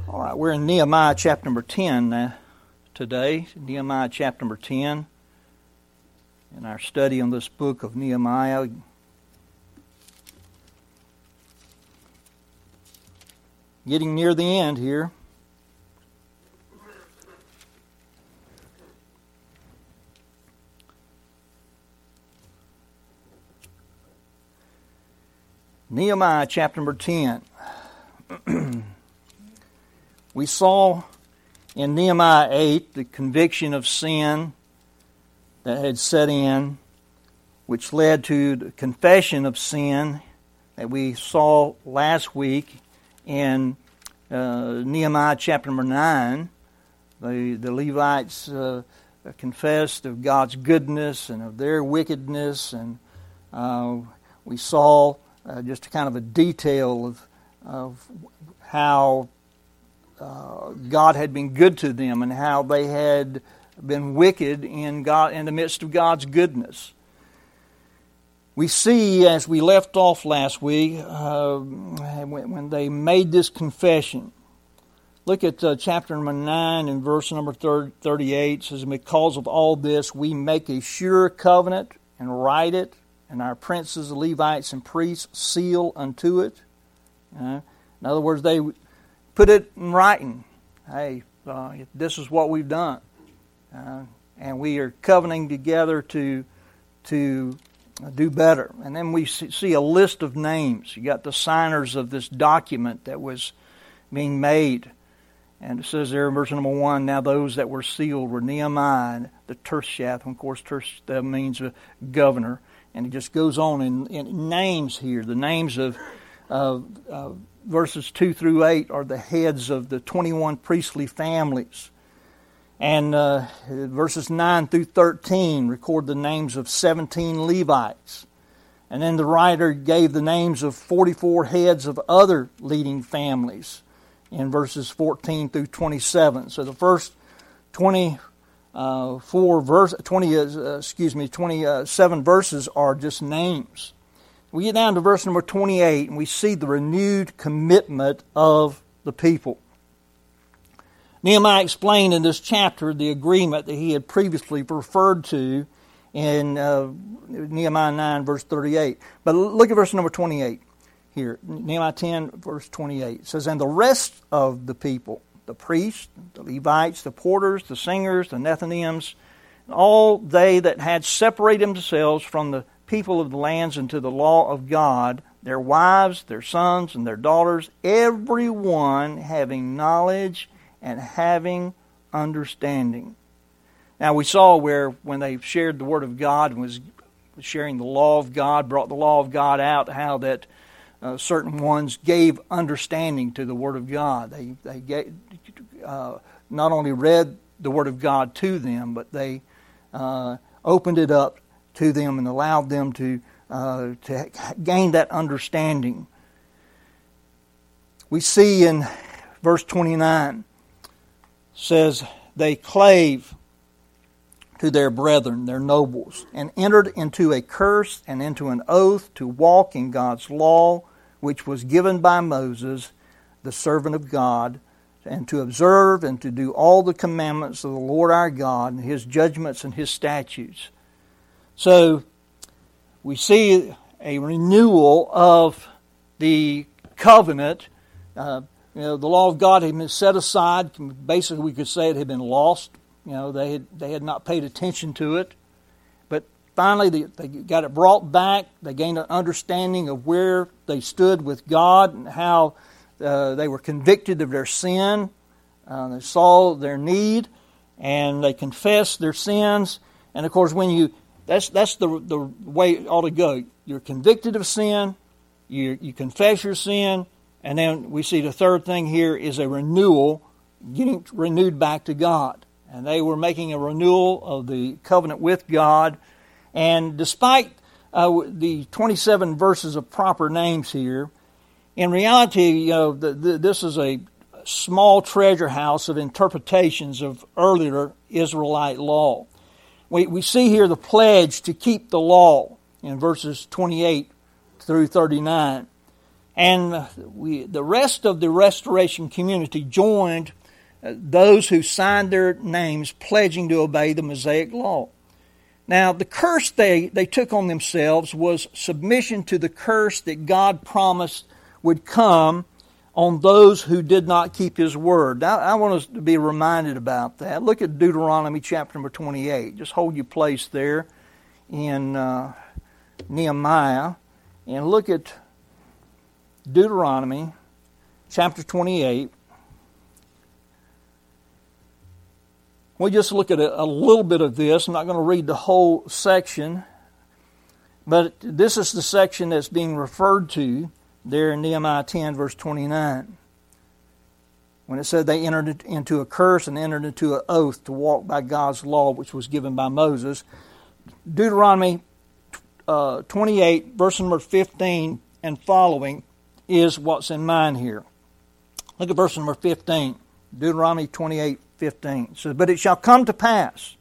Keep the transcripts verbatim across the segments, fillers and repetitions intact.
All right, we're in Nehemiah chapter number ten uh, today. Nehemiah chapter number ten. In our study on this book of Nehemiah. Getting near the end here. Nehemiah chapter number ten. We saw in Nehemiah eight the conviction of sin that had set in, which led to the confession of sin that we saw last week in uh, Nehemiah chapter number nine. The, the Levites uh, confessed of God's goodness and of their wickedness, and uh, we saw uh, just a kind of a detail of, of how Uh, God had been good to them and how they had been wicked in God in the midst of God's goodness. We see, as we left off last week, uh, when, when they made this confession. Look at uh, chapter number nine and verse number thirty-eight. It says, "Because of all this, we make a sure covenant and write it, and our princes, the Levites, and priests seal unto it." Uh, in other words, they put it in writing. Hey, uh, this is what we've done, uh, and we are covenanting together to to do better. And then we see a list of names. You got the signers of this document that was being made, and it says there in verse number one, "Now those that were sealed were Nehemiah and the Tirshath." And of course, Tirsh that means a governor, and it just goes on in, in names here. The names of of uh, verses two through eight are the heads of the twenty-one priestly families. And uh, verses nine through thirteen record the names of seventeen Levites. And then the writer gave the names of forty-four heads of other leading families in verses fourteen through twenty-seven. So the first twenty-four verse, twenty, uh, excuse me, twenty-seven verses are just names. We get down to verse number twenty-eight, and we see the renewed commitment of the people. Nehemiah explained in this chapter the agreement that he had previously referred to in uh, Nehemiah nine, verse thirty-eight. But look at verse number twenty-eight here. Nehemiah ten, verse twenty-eight. It says, "And the rest of the people, the priests, the Levites, the porters, the singers, the Nethinims, all they that had separated themselves from the people of the lands into the law of God, their wives, their sons, and their daughters, every one having knowledge and having understanding." Now we saw where when they shared the Word of God and was sharing the law of God, brought the law of God out, how that uh, certain ones gave understanding to the Word of God. They they gave, uh, not only read the Word of God to them, but they uh, opened it up to them and allowed them to uh, to gain that understanding. We see in verse twenty-nine, says, "They clave to their brethren, their nobles, and entered into a curse and into an oath to walk in God's law, which was given by Moses, the servant of God, and to observe and to do all the commandments of the Lord our God, and His judgments and His statutes." So we see a renewal of the covenant. Uh, you know, the law of God had been set aside. Basically, we could say it had been lost. You know, they had they had not paid attention to it. But finally, they, they got it brought back. They gained an understanding of where they stood with God and how uh, they were convicted of their sin. Uh, they saw their need, and they confessed their sins. And of course, when you That's that's the the way it ought to go. You're convicted of sin, you you confess your sin, and then we see the third thing here is a renewal, getting renewed back to God. And they were making a renewal of the covenant with God. And despite uh, the twenty-seven verses of proper names here, in reality, you know, the, the, this is a small treasure house of interpretations of earlier Israelite law. We we see here the pledge to keep the law in verses twenty-eight through thirty-nine. And we, the rest of the restoration community joined uh, those who signed their names pledging to obey the Mosaic law. Now, the curse they, they took on themselves was submission to the curse that God promised would come on those who did not keep His word. Now, I want us to be reminded about that. Look at Deuteronomy chapter number twenty-eight. Just hold your place there in uh, Nehemiah. And look at Deuteronomy chapter twenty-eight. We'll just look at a, a little bit of this. I'm not going to read the whole section. But this is the section that's being referred to there in Nehemiah ten, verse twenty-nine. When it said they entered into a curse and entered into an oath to walk by God's law, which was given by Moses. Deuteronomy uh, twenty-eight, verse number fifteen and following is what's in mind here. Look at verse number fifteen. Deuteronomy twenty-eight, fifteen. It says, "But it shall come to pass,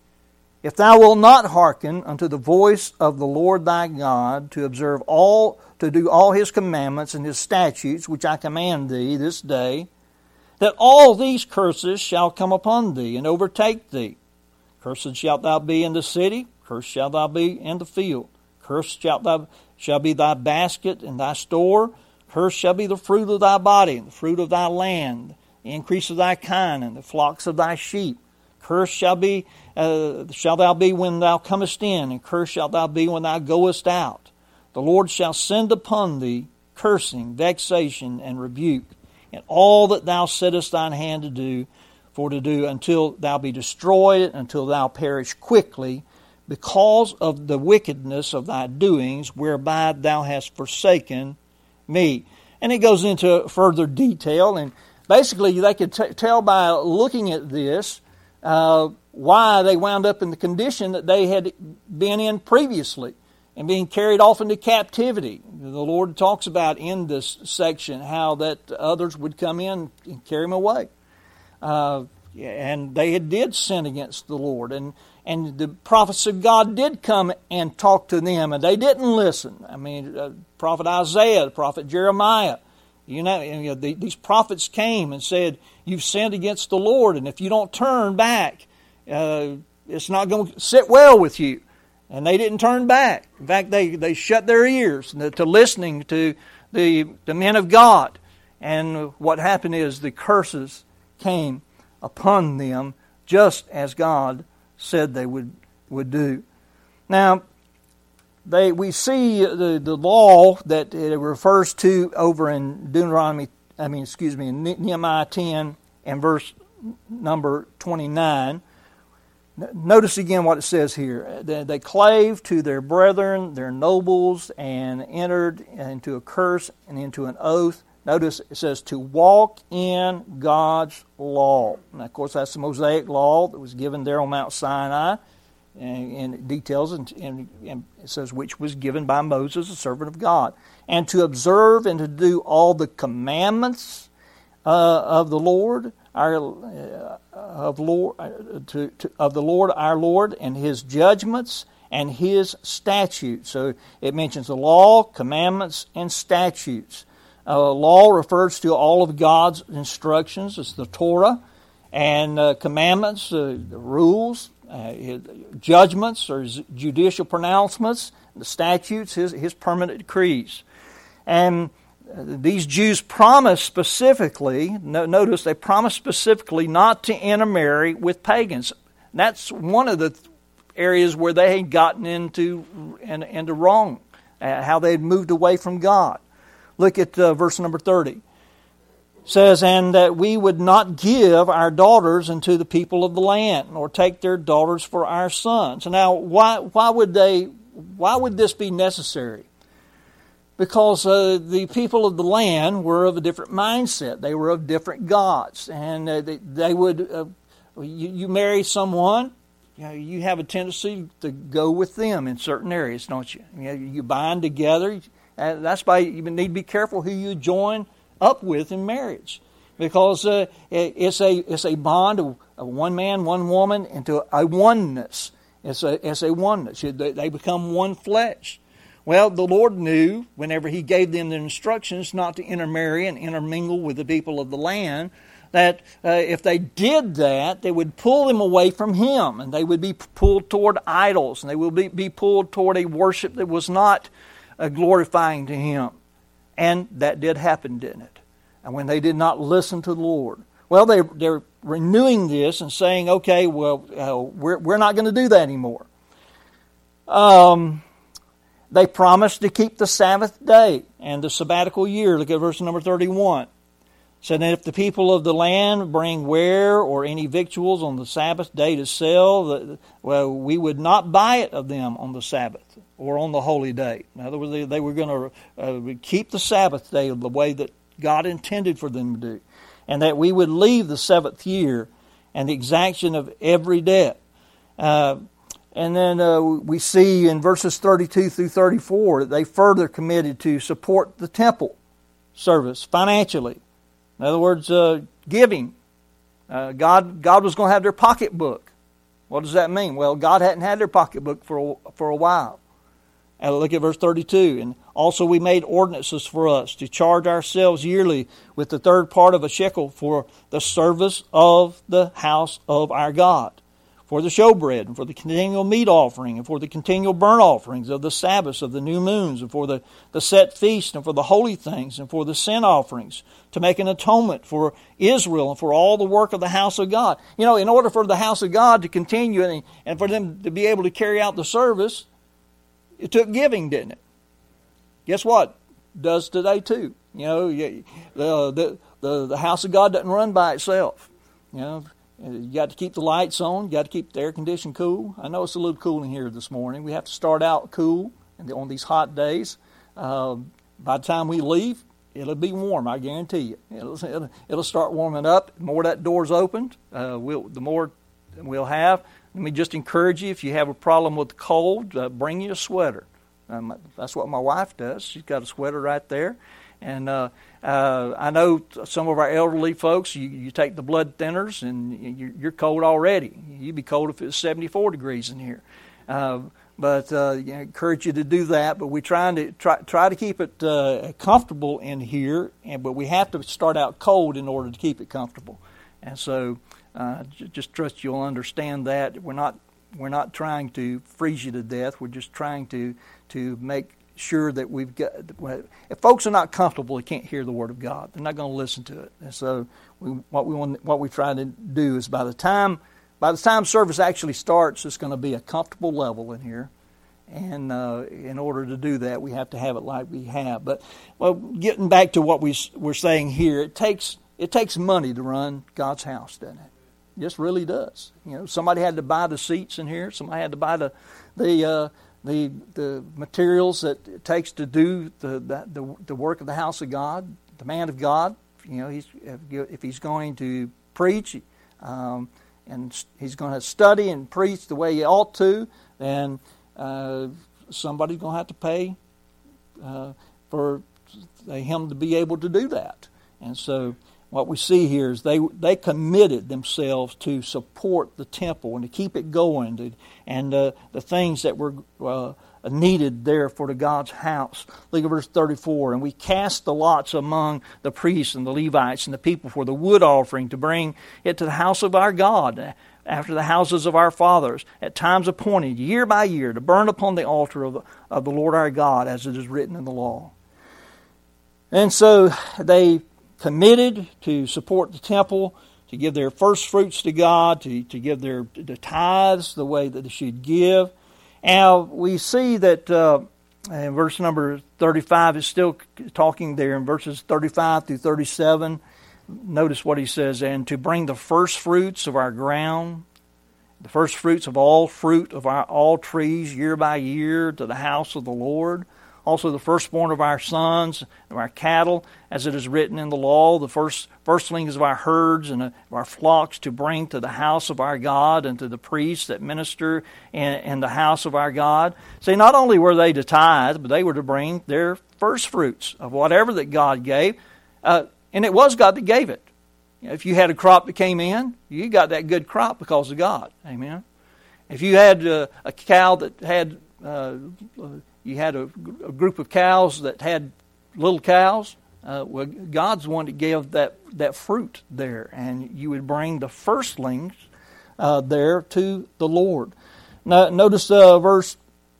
if thou wilt not hearken unto the voice of the Lord thy God, to observe all, to do all His commandments and His statutes, which I command thee this day, that all these curses shall come upon thee and overtake thee. Cursed shalt thou be in the city, cursed shalt thou be in the field. Cursed shalt thou shall be thy basket and thy store. Cursed shall be the fruit of thy body, and the fruit of thy land, the increase of thy kind, and the flocks of thy sheep. Cursed shall be uh, shall thou be when thou comest in, and cursed shalt thou be when thou goest out. The Lord shall send upon thee cursing, vexation, and rebuke, and all that thou settest thine hand to do, for to do, until thou be destroyed, until thou perish quickly, because of the wickedness of thy doings, whereby thou hast forsaken me." And it goes into further detail, and basically they could t- tell by looking at this uh, why they wound up in the condition that they had been in previously and being carried off into captivity. The Lord talks about in this section how that others would come in and carry them away. Uh, and they had did sin against the Lord. And, and the prophets of God did come and talk to them, and they didn't listen. I mean, uh, prophet Isaiah, the prophet Jeremiah, you know, you know the, these prophets came and said, "You've sinned against the Lord, and if you don't turn back, uh, it's not going to sit well with you." And they didn't turn back. In fact, they, they shut their ears to listening to the, the men of God. And what happened is the curses came upon them just as God said they would, would do. Now, they we see the, the law that it refers to over in Deuteronomy, I mean, excuse me, in Nehemiah ten and verse number twenty-nine. Notice again what it says here. They clave to their brethren, their nobles, and entered into a curse and into an oath. Notice it says to walk in God's law. And of course, that's the Mosaic law that was given there on Mount Sinai. And, and it details, and, and, and it says, which was given by Moses, the servant of God. And to observe and to do all the commandments uh, of the Lord, our uh, of Lord uh, to, to of the Lord our Lord, and His judgments and His statutes. So it mentions the law, commandments, and statutes. Uh, law refers to all of God's instructions. It's the Torah, and uh, commandments, uh, the rules, uh, judgments or judicial pronouncements, the statutes, His His permanent decrees, and these Jews promised specifically, notice they promised specifically not to intermarry with pagans. That's one of the areas where they had gotten into, into wrong, uh, how they had moved away from God. Look at uh, verse number thirty. It says, "And that we would not give our daughters unto the people of the land, nor take their daughters for our sons." Now, why why would they? Why would this be necessary? Because uh, the people of the land were of a different mindset. They were of different gods. And uh, they, they would, uh, you, you marry someone, you know, you have a tendency to go with them in certain areas, don't you? You know, you bind together. And that's why you need to be careful who you join up with in marriage. Because uh, it's a it's a bond of, of one man, one woman into a oneness. It's a, it's a oneness. They become one flesh. Well, the Lord knew whenever He gave them the instructions not to intermarry and intermingle with the people of the land, that uh, if they did that, they would pull them away from Him, and they would be pulled toward idols, and they would be, be pulled toward a worship that was not uh, glorifying to Him. And that did happen, didn't it? And when they did not listen to the Lord. Well, they, they're renewing this and saying, okay, well, uh, we're, we're not going to do that anymore. Um, they promised to keep the Sabbath day and the sabbatical year. Look at verse number thirty-one. So that if the people of the land bring ware or any victuals on the Sabbath day to sell, well, we would not buy it of them on the Sabbath or on the holy day. In other words, they, they were going to uh, keep the Sabbath day the way that God intended for them to do. And that we would leave the seventh year and the exaction of every debt. Uh, and then uh, we see in verses thirty-two through thirty-four that they further committed to support the temple service financially. In other words, uh, giving. Uh, God, God was going to have their pocketbook. What does that mean? Well, God hadn't had their pocketbook for a, for a while. And look at verse thirty-two. And also we made ordinances for us to charge ourselves yearly with the third part of a shekel for the service of the house of our God, for the showbread, and for the continual meat offering, and for the continual burnt offerings of the Sabbaths, of the new moons, and for the, the set feast, and for the holy things, and for the sin offerings, to make an atonement for Israel and for all the work of the house of God. You know, in order for the house of God to continue and, and for them to be able to carry out the service, it took giving, didn't it? Guess what? It does today too. You know, the, the, the, the house of God doesn't run by itself. You know, you got to keep the lights on. You got to keep the air conditioning cool. I know it's a little cool in here this morning. We have to start out cool on these hot days. Uh, by the time we leave, it'll be warm, I guarantee you. It'll, it'll, it'll start warming up. The more that door's opened, uh, we'll, the more we'll have. Let me just encourage you, if you have a problem with the cold, uh, bring you a sweater. Um, that's what my wife does. She's got a sweater right there. And uh, uh, I know some of our elderly folks, you, you take the blood thinners and you're, you're cold already. You'd be cold if it was seventy-four degrees in here. Uh, but uh, I encourage you to do that. But we're trying to try, try to keep it uh, comfortable in here. And but we have to start out cold in order to keep it comfortable. And so uh, j- just trust you'll understand that. We're not we're not trying to freeze you to death. We're just trying to to make sure that we've got. If folks are not comfortable, they can't hear the Word of God. They're not going to listen to it. And so, we, what we want, what we try to do is, by the time, by the time service actually starts, it's going to be a comfortable level in here. And uh, in order to do that, we have to have it like we have. But well, getting back to what we we're saying here, it takes it takes money to run God's house, doesn't it? It just really does. You know, somebody had to buy the seats in here. Somebody had to buy the the. Uh, The the materials that it takes to do the, the the work of the house of God, the man of God. You know, he's if he's going to preach, um, and he's going to study and preach the way he ought to, then uh, somebody's going to have to pay uh, for him to be able to do that. And so, what we see here is they they committed themselves to support the temple and to keep it going, to, and uh, the things that were uh, needed there for the God's house. Look at verse thirty-four. And we cast the lots among the priests and the Levites and the people for the wood offering to bring it to the house of our God, after the houses of our fathers, at times appointed, year by year, to burn upon the altar of the, of the Lord our God, as it is written in the law. And so they committed to support the temple, to give their first fruits to God, to, to give their the tithes the way that they should give. And we see that uh, in verse number thirty-five is still talking there in verses thirty-five through thirty-seven. Notice what he says, and to bring the first fruits of our ground, the first fruits of all fruit of our all trees year by year to the house of the Lord. Also the firstborn of our sons, of our cattle, as it is written in the law, the first firstlings of our herds and of our flocks to bring to the house of our God and to the priests that minister in, in the house of our God. See, not only were they to tithe, but they were to bring their first fruits of whatever that God gave. Uh, and it was God that gave it. If you had a crop that came in, you got that good crop because of God. Amen. If you had uh, a cow that had... Uh, you had a, a group of cows that had little cows. Uh, well, God's the one that gave that, that fruit there, and you would bring the firstlings uh, there to the Lord. Now, notice uh, verse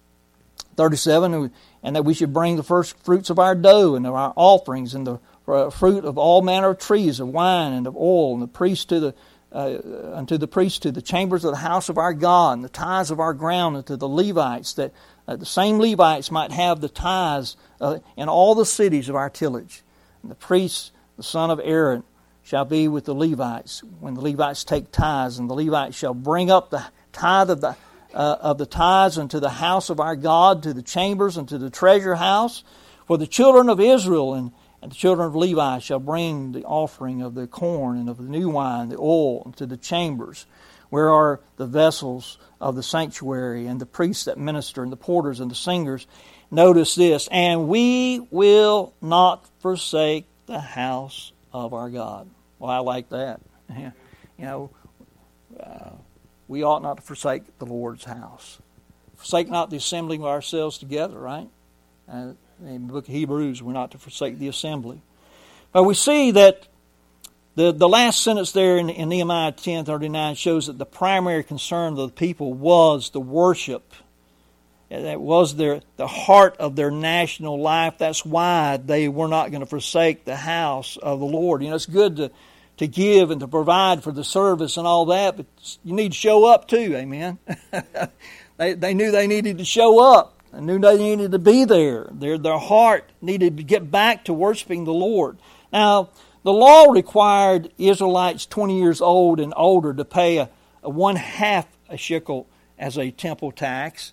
thirty-seven, and that we should bring the first fruits of our dough and of our offerings and the uh, fruit of all manner of trees, of wine and of oil, and the priest to the uh, unto the priest to the chambers of the house of our God, and the tithes of our ground unto the Levites, that uh, the same Levites might have the tithes uh, in all the cities of our tillage. And the priest, the son of Aaron, shall be with the Levites when the Levites take tithes, and the Levites shall bring up the tithe of the uh, of the tithes unto the house of our God, to the chambers, and to the treasure house. For the children of Israel and, and the children of Levi shall bring the offering of the corn and of the new wine, the oil, into the chambers, where are the vessels of the sanctuary, and the priests that minister, and the porters and the singers. Notice this, and we will not forsake the house of our God. Well, I like that. You know, uh, we ought not to forsake the Lord's house. Forsake not the assembling of ourselves together, right? Uh, in the book of Hebrews, we're not to forsake the assembly. But we see that the, the last sentence there in, in Nehemiah ten thirty-nine shows that the primary concern of the people was the worship. That was their the heart of their national life. That's why they were not going to forsake the house of the Lord. You know, it's good to, to give and to provide for the service and all that, but you need to show up too, amen? they, they knew they needed to show up. They knew they needed to be there. Their, their heart needed to get back to worshiping the Lord. Now, the law required Israelites twenty years old and older to pay a, a one half a shekel as a temple tax.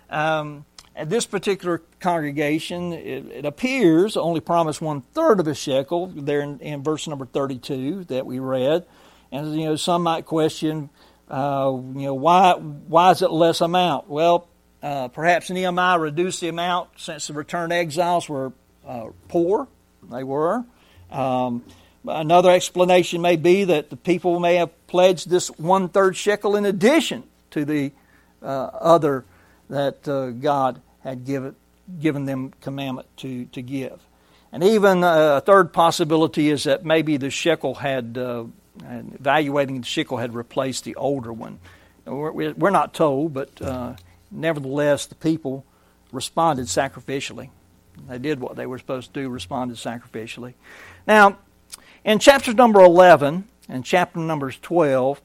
Um, at this particular congregation, it, it appears only promised one third of a shekel there in, in verse number thirty-two that we read. And you know, some might question, uh, you know, why why is it less amount? Well, uh, perhaps Nehemiah reduced the amount since the returned exiles were uh, poor. They were. Um, another explanation may be that the people may have pledged this one third shekel in addition to the uh, other that uh, God had given given them commandment to, to give. And even uh, a third possibility is that maybe the shekel had, uh, evaluating the shekel had replaced the older one. We're, we're not told, but uh, nevertheless the people responded sacrificially. They did what they were supposed to do, responded sacrificially. Now, in chapter number eleven and chapter number twelve,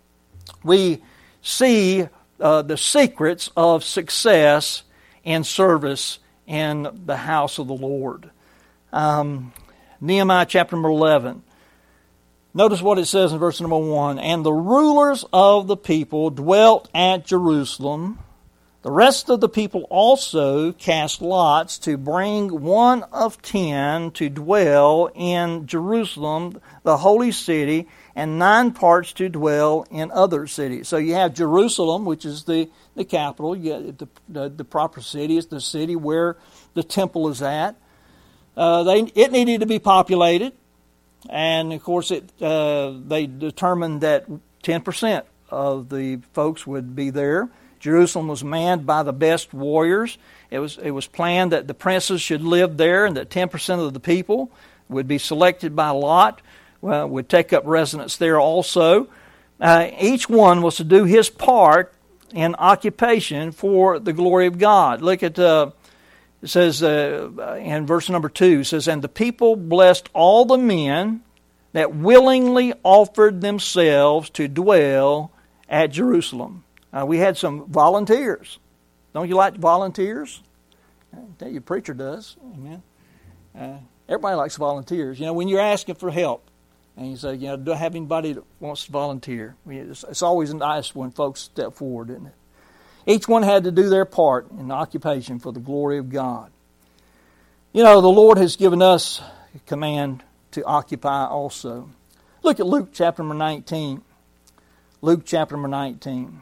we see Uh, the secrets of success and service in the house of the Lord. Um, Nehemiah chapter number eleven. Notice what it says in verse number one. And the rulers of the people dwelt at Jerusalem. The rest of the people also cast lots to bring one of ten to dwell in Jerusalem, the holy city, and nine parts to dwell in other cities. So you have Jerusalem, which is the, the capital. You get the, the, the proper city is the city where the temple is at. Uh, they it needed to be populated, and of course it uh, they determined that ten percent of the folks would be there. Jerusalem was manned by the best warriors. It was it was planned that the princes should live there, and that ten percent of the people would be selected by lot. Well, would take up residence there also. Uh, each one was to do his part in occupation for the glory of God. Look at, uh, it says uh, in verse number two, it says, And the people blessed all the men that willingly offered themselves to dwell at Jerusalem. Uh, we had some volunteers. Don't you like volunteers? I tell you, your preacher does. Amen. Uh, everybody likes volunteers. You know, when you're asking for help, and you say, you know, do I have anybody that wants to volunteer? I mean, it's, it's always nice when folks step forward, isn't it? Each one had to do their part in the occupation for the glory of God. You know, the Lord has given us a command to occupy also. Look at Luke chapter number nineteen. Luke chapter number nineteen.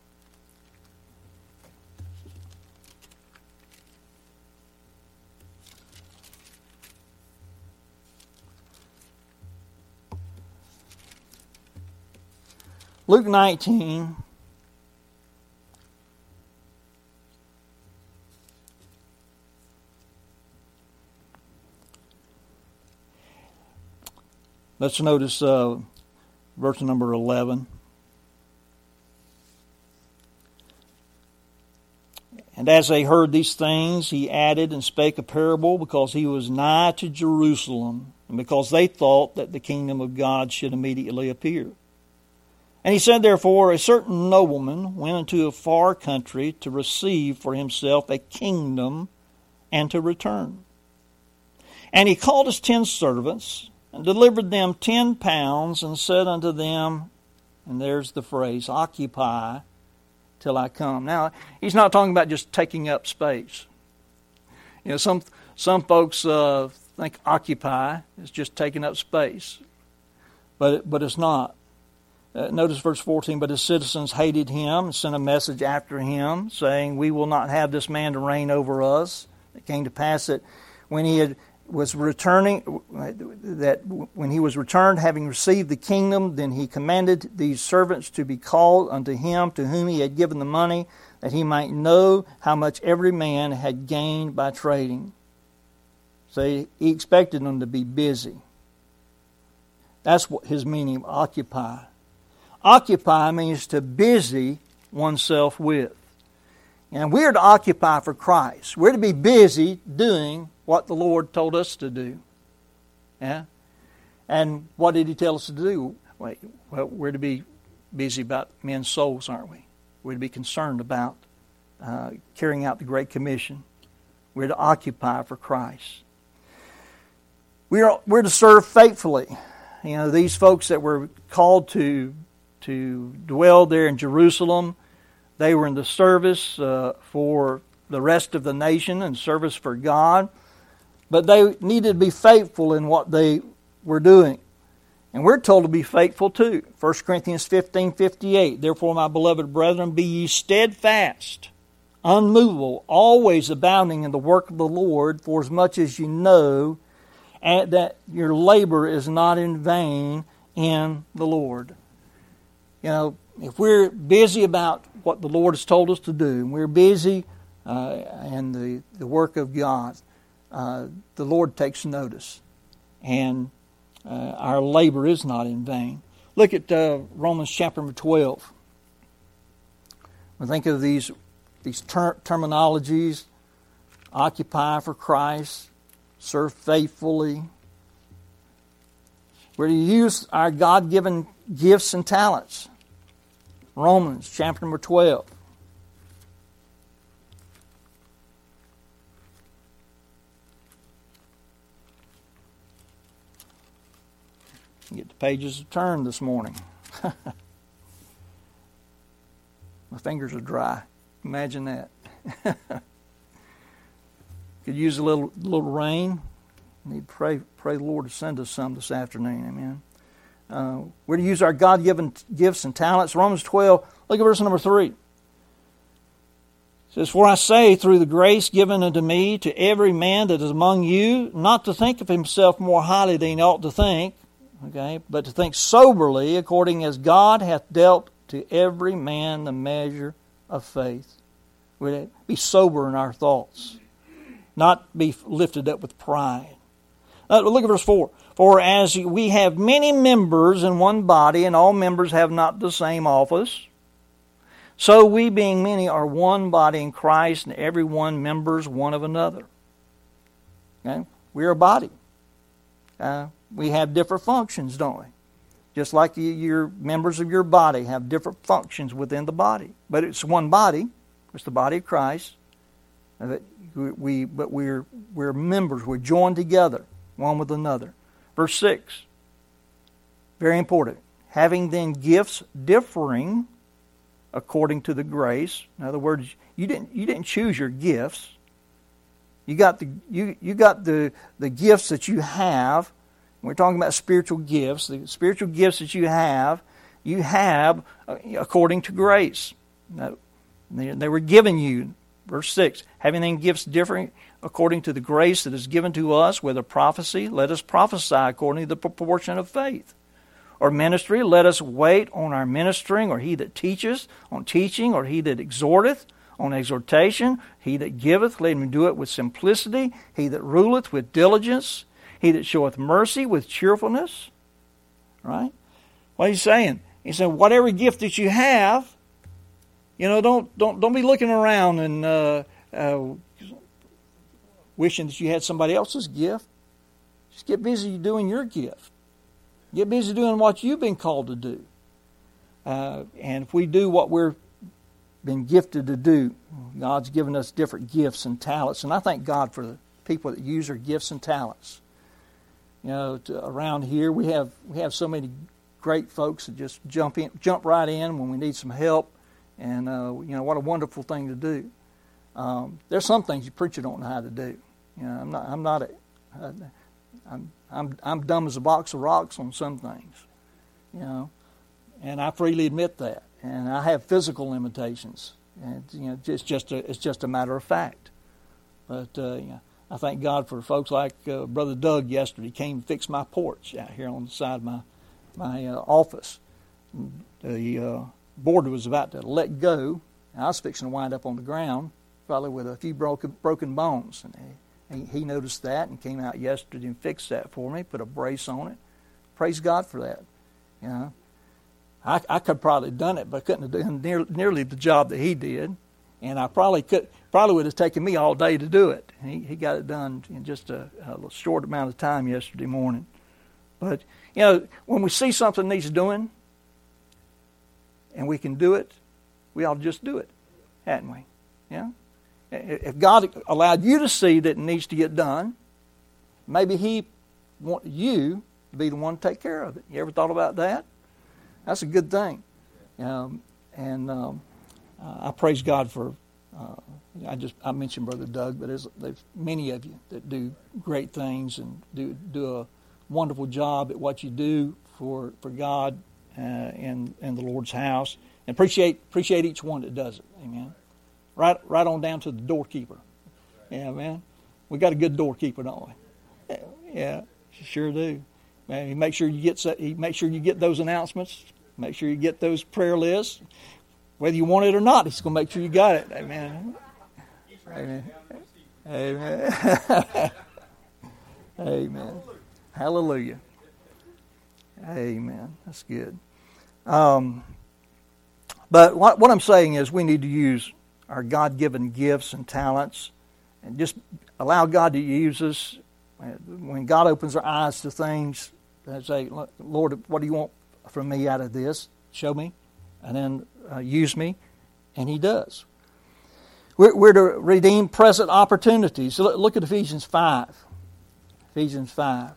Luke nineteen, Let's notice uh, verse number eleven. And as they heard these things, he added and spake a parable, because he was nigh to Jerusalem, and because they thought that the kingdom of God should immediately appear. And he said, therefore, a certain nobleman went into a far country to receive for himself a kingdom and to return. And he called his ten servants and delivered them ten pounds and said unto them, and there's the phrase, occupy till I come. Now, he's not talking about just taking up space. You know, some some folks uh, think occupy is just taking up space, but it, but it's not. Uh, notice verse fourteen, but his citizens hated him and sent a message after him, saying, we will not have this man to reign over us. It came to pass that when he had was returning, that when he was returned, having received the kingdom, then he commanded these servants to be called unto him to whom he had given the money, that he might know how much every man had gained by trading. So he expected them to be busy. That's what his meaning of occupy. Occupy means to busy oneself with. And we're to occupy for Christ. We're to be busy doing what the Lord told us to do. Yeah? And what did He tell us to do? Wait, well, we're to be busy about men's souls, aren't we? We're to be concerned about uh, carrying out the Great Commission. We're to occupy for Christ. We're, we're to serve faithfully. You know, these folks that were called to, to dwell there in Jerusalem, they were in the service uh, for the rest of the nation and service for God. But they needed to be faithful in what they were doing. And we're told to be faithful too. First Corinthians fifteen fifty-eight, therefore, my beloved brethren, be ye steadfast, unmovable, always abounding in the work of the Lord, for as much as you know and that your labor is not in vain in the Lord. You know, if we're busy about what the Lord has told us to do, and we're busy uh, in the, the work of God, uh, the Lord takes notice. And uh, our labor is not in vain. Look at uh, Romans chapter number twelve. We think of these, these ter- terminologies: occupy for Christ, serve faithfully. We're to use our God-given gifts and talents. Romans chapter number twelve. Get the pages turned this morning. My fingers are dry. Imagine that. Could use a little little rain. Need to pray pray the Lord to send us some this afternoon. Amen. Uh, we're to use our God-given gifts and talents. Romans twelve, look at verse number three. It says, for I say, through the grace given unto me, to every man that is among you, not to think of himself more highly than he ought to think, okay, but to think soberly, according as God hath dealt to every man the measure of faith. We're to be sober in our thoughts, not be lifted up with pride. Uh, look at verse four. For as we have many members in one body, and all members have not the same office, so we being many are one body in Christ, and every one members one of another. Okay? We are a body. Uh, we have different functions, don't we? Just like you, your members of your body have different functions within the body. But it's one body. It's the body of Christ. Uh, we, but we're, we're members. We're joined together, one with another. Verse six, very important. Having then gifts differing according to the grace. In other words, you didn't you didn't choose your gifts. You got the you you got the the gifts that you have. We're talking about spiritual gifts. The spiritual gifts that you have, you have according to grace. Now, they, they were given you. Verse six, having then gifts differing according to the grace that is given to us, whether prophecy, let us prophesy according to the proportion of faith. Or ministry, let us wait on our ministering, or he that teacheth on teaching, or he that exhorteth on exhortation, he that giveth, let him do it with simplicity, he that ruleth with diligence, he that showeth mercy with cheerfulness. Right? What he's saying? He said, whatever gift that you have, you know, don't don't don't be looking around and uh, uh, wishing that you had somebody else's gift. Just get busy doing your gift. Get busy doing what you've been called to do. Uh, and if we do what we're been gifted to do, God's given us different gifts and talents. And I thank God for the people that use their gifts and talents. You know, to, around here we have we have so many great folks that just jump in, jump right in when we need some help. And uh, you know, what a wonderful thing to do. Um, there's some things you preacher don't know how to do. You know, I'm not I'm not a, uh, I'm I'm I'm dumb as a box of rocks on some things. You know, and I freely admit that. And I have physical limitations. And you know, it's just a it's just a matter of fact. But uh, you know, I thank God for folks like uh, Brother Doug yesterday came and fixed my porch out here on the side of my my uh, office. The uh, board was about to let go, and I was fixing to wind up on the ground, probably with a few broken broken bones. And he, he noticed that and came out yesterday and fixed that for me, put a brace on it. Praise God for that. You know, I, I could probably have done it, but I couldn't have done near, nearly the job that he did. And I probably could probably would have taken me all day to do it. He he got it done in just a, a short amount of time yesterday morning. But you know, when we see something needs doing, and we can do it, we ought to just do it, hadn't we? Yeah. If God allowed you to see that it needs to get done, maybe He want you to be the one to take care of it. You ever thought about that? That's a good thing. Um, and um, I praise God for. Uh, I just I mentioned Brother Doug, but there's, there's many of you that do great things and do do a wonderful job at what you do for for God uh, and and the Lord's house. And appreciate appreciate each one that does it. Amen. Right right on down to the doorkeeper. Yeah, man. We got a good doorkeeper, don't we? Yeah, sure do. Man, make sure you get make sure you get those announcements. Make sure you get those prayer lists. Whether you want it or not, he's going to make sure you got it. Amen. Amen. Amen. Amen. Hallelujah. Amen. That's good. Um, but what, what I'm saying is we need to use our God-given gifts and talents and just allow God to use us. When God opens our eyes to things, and say, Lord, what do you want from me out of this? Show me. And then uh, use me. And He does. We're, we're to redeem present opportunities. So look, look at Ephesians five. Ephesians five.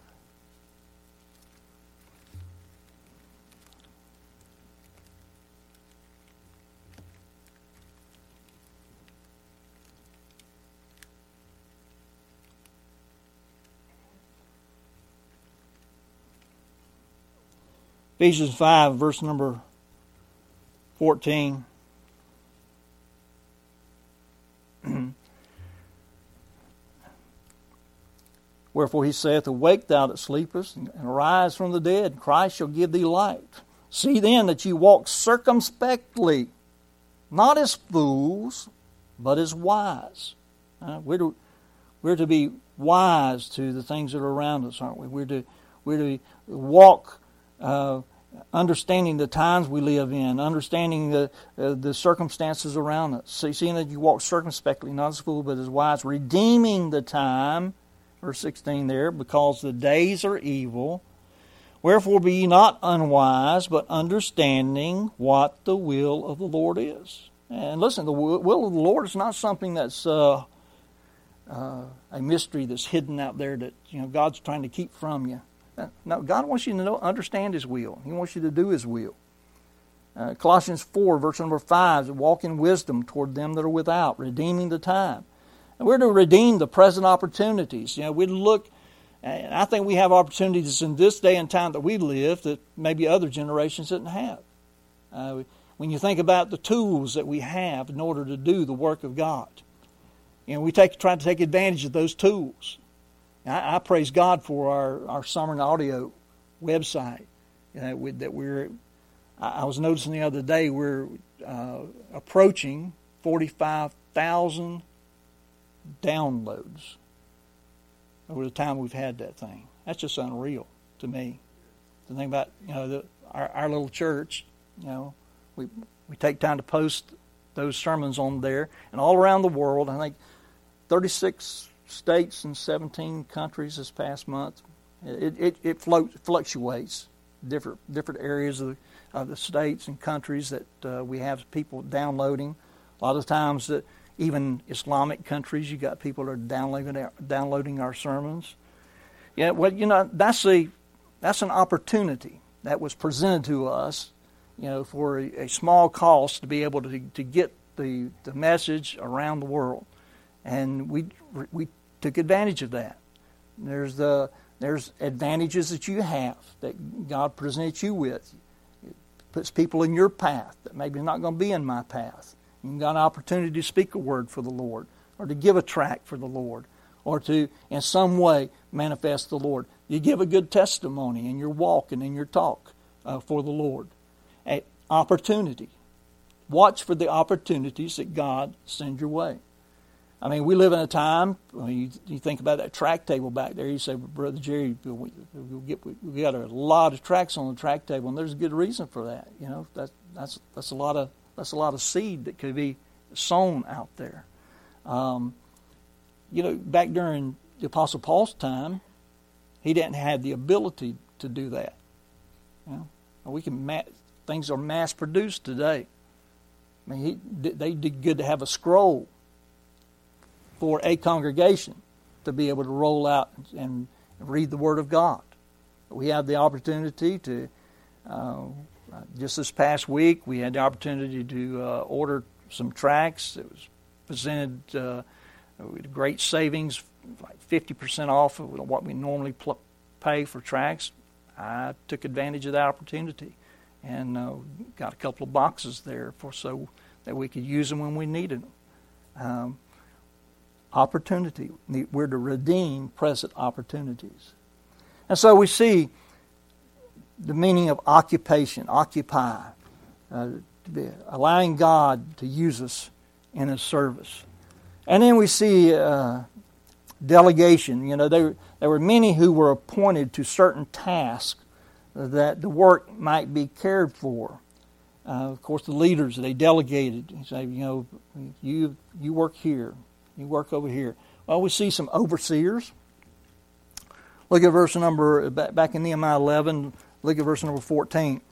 Ephesians five, verse number fourteen. Wherefore he saith, Awake thou that sleepest, and arise from the dead, and Christ shall give thee light. See then that ye walk circumspectly, not as fools, but as wise. Uh, we're, to, we're to be wise to the things that are around us, aren't we? We're to, we're to walk uh, understanding the times we live in, understanding the uh, the circumstances around us. See, seeing that you walk circumspectly, not as fools, but as wise, redeeming the time, verse sixteen there, because the days are evil. Wherefore be ye not unwise, but understanding what the will of the Lord is. And listen, the will of the Lord is not something that's uh, uh, a mystery that's hidden out there that you know God's trying to keep from you. No, God wants you to know, understand His will. He wants you to do His will. Uh, Colossians four, verse number five, walk in wisdom toward them that are without, redeeming the time. And we're to redeem the present opportunities. You know, we look, and I think we have opportunities in this day and time that we live that maybe other generations didn't have. Uh, when you think about the tools that we have in order to do the work of God, you know, we take try to take advantage of those tools. I, I praise God for our, our Summern Audio website. You know, with, that we're. I, I was noticing the other day we're uh, approaching forty-five thousand downloads over the time we've had that thing. That's just unreal to me. To think about, you know, the, our, our little church, you know, we we take time to post those sermons on there, and all around the world, I think thirty-six states and seventeen countries this past month. It it, it float, fluctuates, different different areas of the, of the states and countries that uh, we have people downloading. A lot of times, that even Islamic countries, you got people that are downloading our, downloading our sermons. Yeah, well, you know, that's a that's an opportunity that was presented to us, you know, for a, a small cost to be able to to get the the message around the world, and we we took advantage of that. There's the there's advantages that you have that God presents you with. It puts people in your path that maybe not going to be in my path. You've got an opportunity to speak a word for the Lord, or to give a tract for the Lord, or to, in some way, manifest the Lord. You give a good testimony in your walk and in your talk uh, for the Lord. An opportunity. Watch for the opportunities that God sends your way. I mean, we live in a time, when you, you think about that tract table back there, you say, Brother Jerry, we, we, get, we got a lot of tracts on the tract table, and there's a good reason for that. You know, that, that's that's a lot of that's a lot of seed that could be sown out there. Um, you know, back during the Apostle Paul's time, he didn't have the ability to do that. You know, we can ma- things are mass produced today. I mean, he, they did good to have a scroll for a congregation to be able to roll out and read the Word of God. We have the opportunity to, uh, just this past week, we had the opportunity to uh, order some tracts. It was presented uh, with great savings, like fifty percent off of what we normally pl- pay for tracts. I took advantage of that opportunity and uh, got a couple of boxes there for so that we could use them when we needed them. Um, opportunity. We're to redeem present opportunities. And so we see the meaning of occupation, occupy, uh, allowing God to use us in His service. And then we see uh, delegation. You know, there, there were many who were appointed to certain tasks that the work might be cared for. Uh, of course, the leaders, they delegated. They say, you know, you you work here. You work over here. Well, we see some overseers. Look at verse number, back in Nehemiah eleven, look at verse number fourteen.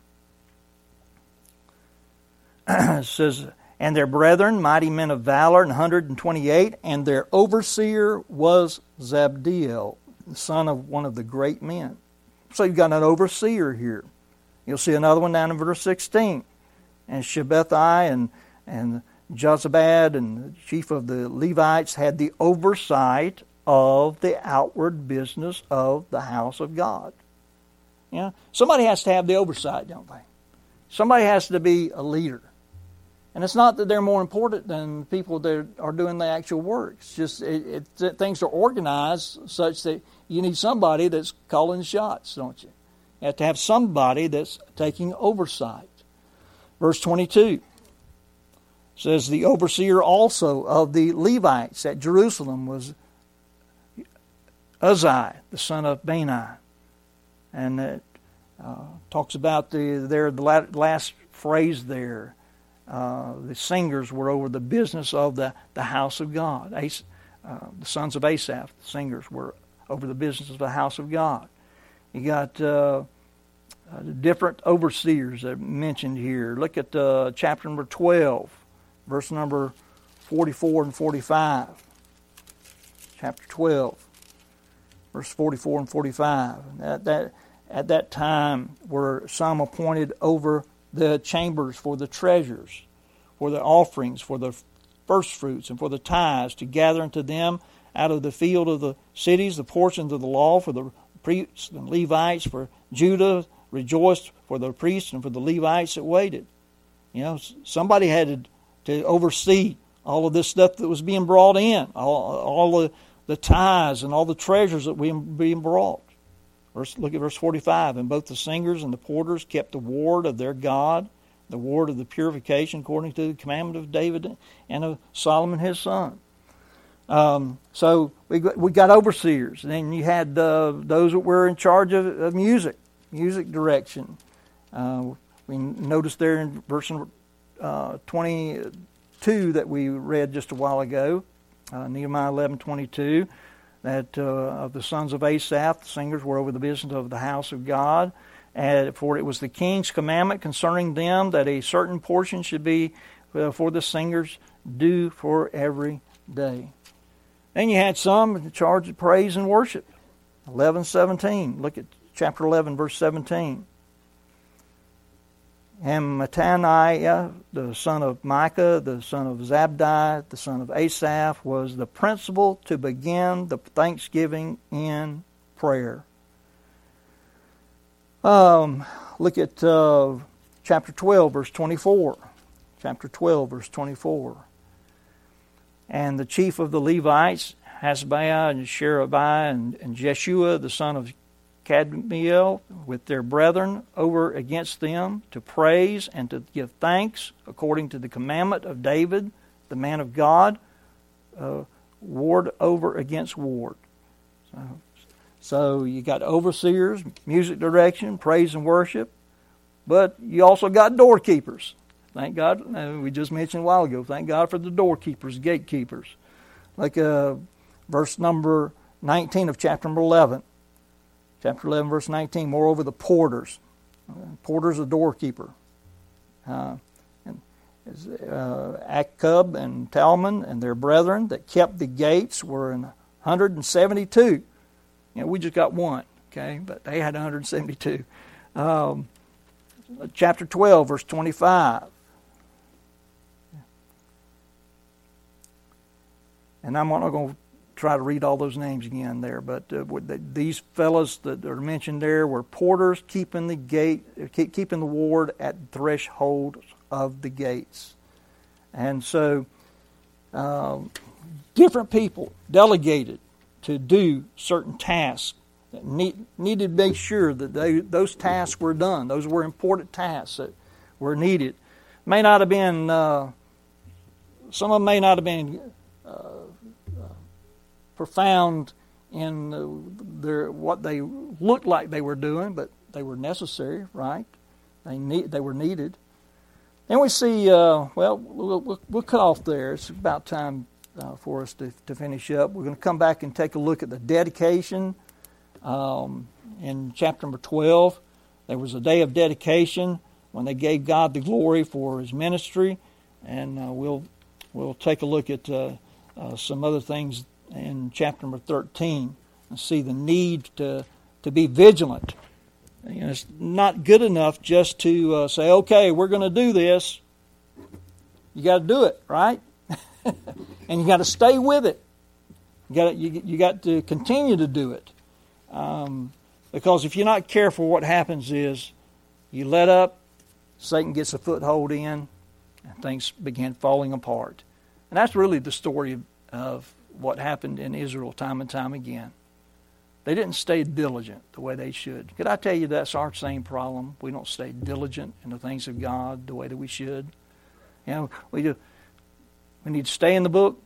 It says, and their brethren, mighty men of valor, one hundred twenty-eight, and their overseer was Zabdiel, the son of one of the great men. So you've got an overseer here. You'll see another one down in verse sixteen. And Shabbathai and, and Jozabad and the chief of the Levites had the oversight of the outward business of the house of God. You know, somebody has to have the oversight, don't they? Somebody has to be a leader. And it's not that they're more important than people that are doing the actual work. It's just it, it, things are organized such that you need somebody that's calling the shots, don't you? You have to have somebody that's taking oversight. Verse twenty-two says, the overseer also of the Levites at Jerusalem was Uzziah, the son of Bani. And it uh, talks about the there the last phrase there. Uh, the singers were over the business of the, the house of God. As, uh, the sons of Asaph, the singers, were over the business of the house of God. You got uh, uh, different overseers that are mentioned here. Look at uh, chapter number twelve, verse number forty-four and forty-five. Chapter twelve, verse forty-four and forty-five. At that, at that time were some appointed over the chambers for the treasures, for the offerings, for the first fruits, and for the tithes, to gather unto them out of the field of the cities the portions of the law, for the priests and Levites, for Judah rejoiced for the priests and for the Levites that waited. You know, somebody had to, to oversee all of this stuff that was being brought in, all, all the, the tithes and all the treasures that were being brought. Verse, look at verse forty-five. And both the singers and the porters kept the ward of their God, the ward of the purification, according to the commandment of David and of Solomon his son. Um, so we got, we got overseers. And then you had uh, those that were in charge of, of music. music direction. Uh, we noticed there in verse uh, twenty-two that we read just a while ago, uh, Nehemiah eleven twenty-two, that uh, of the sons of Asaph, the singers were over the business of the house of God. And for it was the king's commandment concerning them that a certain portion should be uh, for the singers due for every day. Then you had some in charge of praise and worship. eleven seventeen. Look at chapter eleven, verse seventeen. And Mattaniah, the son of Micah, the son of Zabdi, the son of Asaph, was the principal to begin the thanksgiving in prayer. Um, look at uh, chapter twelve, verse twenty-four. Chapter twelve, verse twenty-four. And the chief of the Levites, Hasbiah and Sherebiah and, and Jeshua, the son of Kadmiel, with their brethren over against them, to praise and to give thanks according to the commandment of David, the man of God, uh, ward over against ward. So, so you got overseers, music direction, praise and worship, but you also got doorkeepers. Thank God, we just mentioned a while ago, thank God for the doorkeepers, gatekeepers. Like uh, verse number nineteen of chapter number eleven. Chapter eleven, verse nineteen, moreover the porters. Uh, porters, a doorkeeper. Uh, and uh, Akkub and Talmon and their brethren that kept the gates were in one hundred seventy-two. You know, we just got one, okay, but they had one hundred seventy-two. Um, chapter twelve, verse twenty-five. And I'm not going to try to read all those names again there, but uh, these fellows that are mentioned there were porters keeping the gate, keep, keeping the ward at threshold of the gates. And so um, different people delegated to do certain tasks that need, needed to make sure that they, those tasks were done. Those were important tasks that were needed. May not have been, uh, some of them may not have been uh, profound in uh, their what they looked like they were doing, but they were necessary, right? They need they were needed. Then we see, uh, well, well, we'll we'll cut off there. It's about time uh, for us to to finish up. We're going to come back and take a look at the dedication um, in chapter number twelve. There was a day of dedication when they gave God the glory for His ministry, and uh, we'll we'll take a look at uh, uh, some other things in chapter number thirteen and see the need to to be vigilant. You know, it's not good enough just to uh, say, okay, we're going to do this. You got to do it, right? And you got to stay with it. You got to, you, you got to continue to do it. Um, because if you're not careful, what happens is you let up, Satan gets a foothold in, and things begin falling apart. And that's really the story of, of what happened in Israel time and time again. They didn't stay diligent the way they should. Could I tell you that's our same problem? We don't stay diligent in the things of God the way that we should. You know, we do. We need to stay in the book,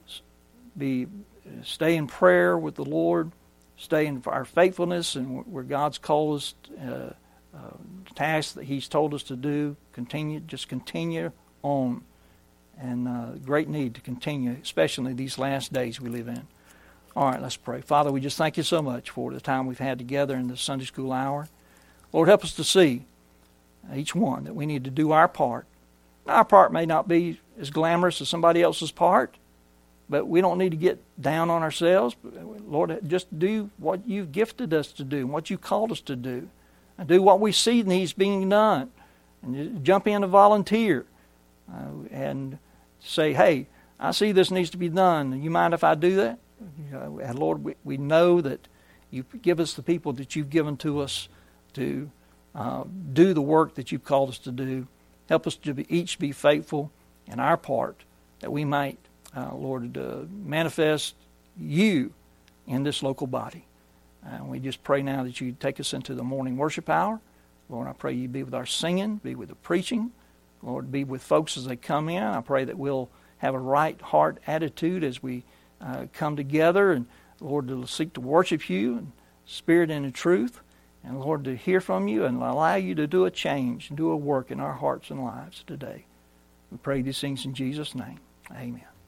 be stay in prayer with the Lord, stay in our faithfulness and where God's called us, uh, uh, tasks that He's told us to do. Continue, just continue on. And uh, great need to continue, especially these last days we live in. All right, let's pray. Father, we just thank You so much for the time we've had together in the Sunday school hour. Lord, help us to see, each one, that we need to do our part. Our part may not be as glamorous as somebody else's part, but we don't need to get down on ourselves. Lord, just do what You've gifted us to do, what You've called us to do, and do what we see needs being done. And jump in and volunteer uh, and say, hey, I see this needs to be done. You mind if I do that? And Lord, we, we know that You give us the people that You've given to us to uh, do the work that You've called us to do. Help us to be, each be faithful in our part, that we might, uh, Lord, uh, manifest You in this local body. And we just pray now that You take us into the morning worship hour. Lord, I pray You be with our singing, be with the preaching. Lord, be with folks as they come in. I pray that we'll have a right heart attitude as we uh, come together and, Lord, to seek to worship You in spirit and in truth. And Lord, to hear from you and allow you to do a change and do a work in our hearts and lives today. We pray these things in Jesus' name. Amen.